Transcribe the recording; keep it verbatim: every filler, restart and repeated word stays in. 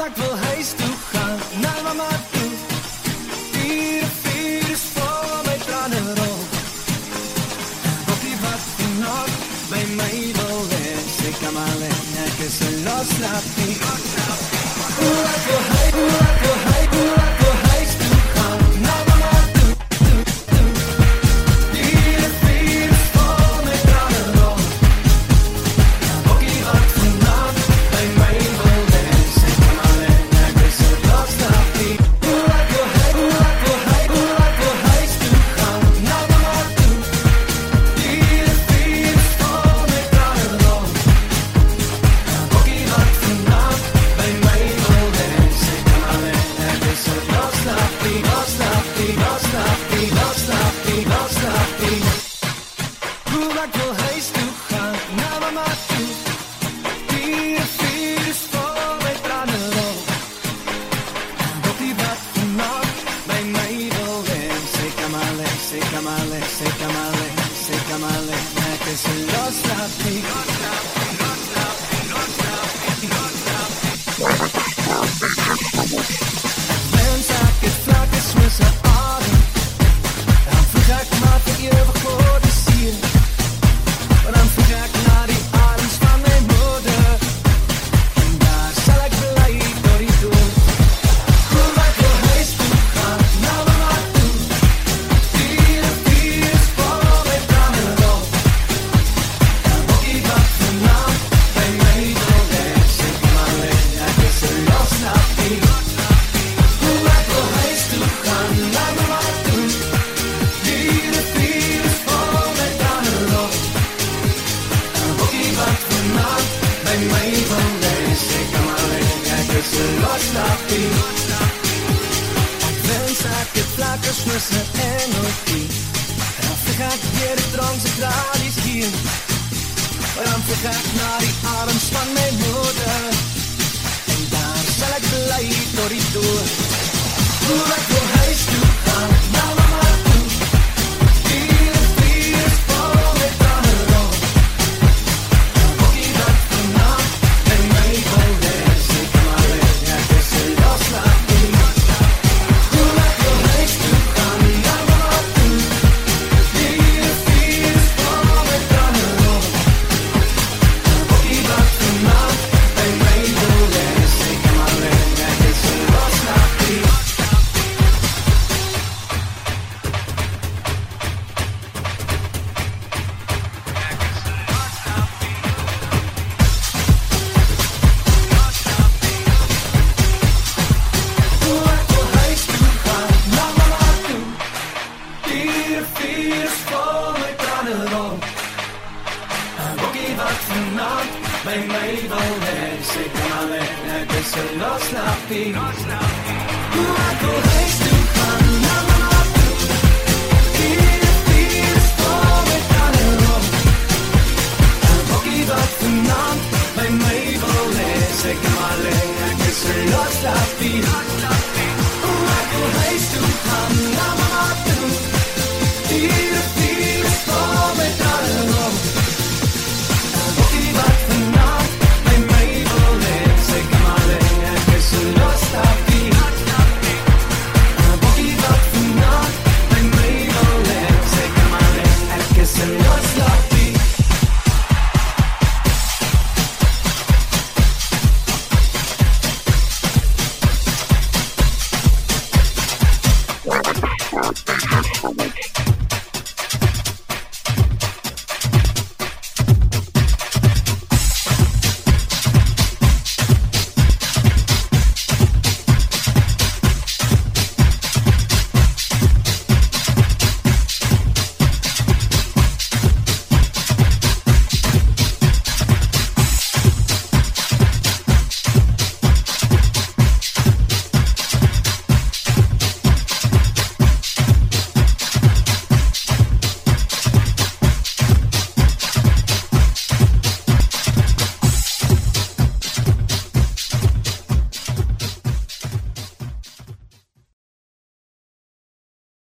waar ik wil huis toe gaan, naar mama toe. Die rivier is vol met tranen rol. Wat die wat vannacht bij mij wil wees. Ik kan maar alleen, ek is een loslappie. Waar ik wil huis, waar ik wil huis, waar ik wil huis toe gaan, naar mama toe. Die rivier is vol met tranen rol. Wat die wat vannacht bij mij wil wees. Ik kan maar alleen, ek is een loslappie. Waar ik wil huis, waar ik wil huis, waar ik wil huis toe gaan, naar mama toe. Die rivier is vol met tranen rol. Wat die wat vannacht bij mij wil wees. Ik kan maar alleen, ek is een loslappie, loslappie, loslappie, loslappie, loslappie. Waar ik wil huis toe gaan, naar mama toe. Die rivier is vol met tranen rol. Wat die wat vannacht bij mij wil wees. Ik kan maar alleen, ik kan maar alleen, ik kan maar alleen, ik kan maar alleen. Ek is een loslappie. Wens ek het vlak is soos 'n adem. Dan vlieg ek maar vir ewig voor die see. Maar dan vlieg ek na die adems van my moeder. En daar sal ek bly tot die dood. Waar ek wil huis toe gaan, na mama toe. Die rivier is vol met tranen rol. Wat die wat vannacht bij mij wil wees. Ik kan maar alleen, ek is een loslappie. Waar ik wil huis toe gaan, na mama toe. Die rivier is vol met tranen rol. Wat die wat vannacht bij mij wil wees. Ik kan maar alleen, ek is een loslappie. Ek wens ek het vlakker soos 'n engeltjie. Dan vlieg ek weer die droomse tralies hier. Maar dan vlieg ek na die adems van my moeder. En daar sal ek bly tot die dood. Waar ek wil huis toe gaan, na mama toe. Die rivier is vol met tranen rol. Wat die wat vannacht bij mij wil wees. Ik kan maar alleen, ek is een loslappie. Waar ik wil huis toe gaan, na mama toe. Die rivier is vol met tranen rol. Wat die wat vannacht bij mij wil wees. Ik kan maar alleen, ek is een loslappie. Waar ik wil huis toe gaan, na mama toe. Die rivier is vol met tranen rol. Wat die wat vannacht bij mij wil wees. Ik kan alleen, ek is een loslappie. Waar ik wil huis toe gaan, na mama toe. Die rivier is vol met tranen rol. Wat die wat vannacht bij mij wil wees. Ik kan alleen, ek is een loslappie.